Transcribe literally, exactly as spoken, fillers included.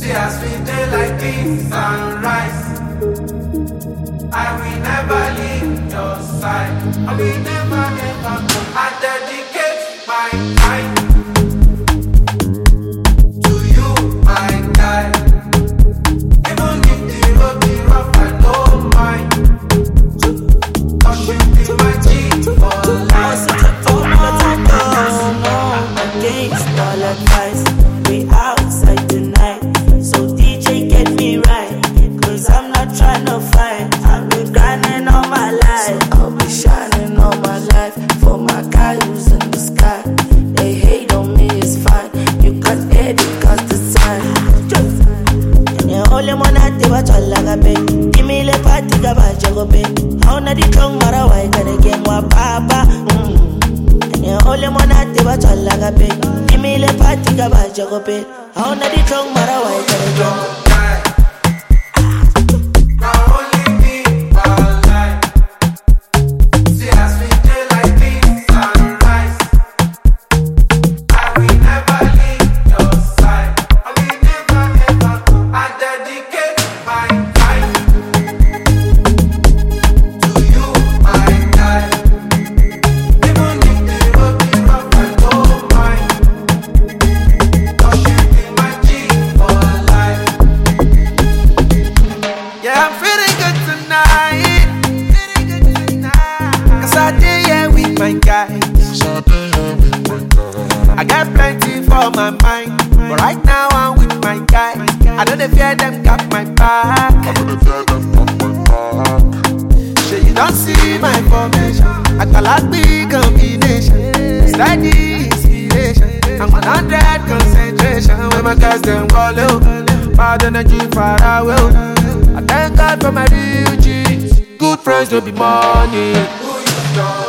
See as we dey like this sunrise. I will never leave your side. I will never ever go. I dedicate my time to you, my guy. Even if the road be rough, I don't mind. Cause you be my G for life. Oh no, no, no, against all advice. We outside tonight, so D J get me right. Cause I'm not trying to fight. I've been grinding all my life. I'll be shining all my life for my guy who's in the sky. They hate on me, it's fine. You can edit, cause the sign. And you only wanna do what you like a bit. Give me the party, go back, go bit. How na the tongue, mara, why gotta get my papa? And you only wanna do what you like a bit. Give me the party, go back, go bit. How na the tongue, mara, why gotta get my I got plenty for my mind, but right now I'm with my guy. I don't fear them got my back. I don't fear them got my back. Sure you don't see my formation. I call out big combination, steady inspiration. I'm one hundred concentration when my guys them go low. Bad energy far away. I thank God for my real G's. Good friends don't be money.